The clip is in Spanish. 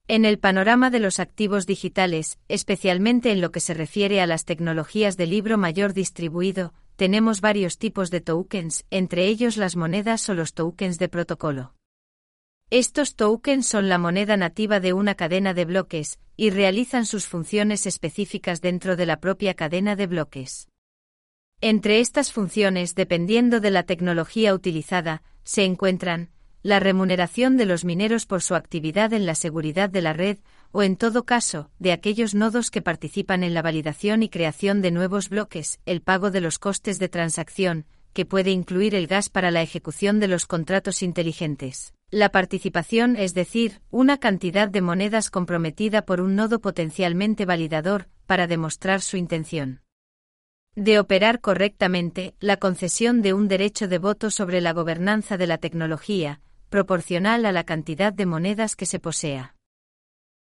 En el panorama de los activos digitales, especialmente en lo que se refiere a las tecnologías de libro mayor distribuido, tenemos varios tipos de tokens, entre ellos las monedas o los tokens de protocolo. Estos tokens son la moneda nativa de una cadena de bloques, y realizan sus funciones específicas dentro de la propia cadena de bloques. Entre estas funciones, dependiendo de la tecnología utilizada, se encuentran la remuneración de los mineros por su actividad en la seguridad de la red, o en todo caso, de aquellos nodos que participan en la validación y creación de nuevos bloques, el pago de los costes de transacción, que puede incluir el gas para la ejecución de los contratos inteligentes. La participación, es decir, una cantidad de monedas comprometida por un nodo potencialmente validador, para demostrar su intención de operar correctamente, la concesión de un derecho de voto sobre la gobernanza de la tecnología, proporcional a la cantidad de monedas que se posea.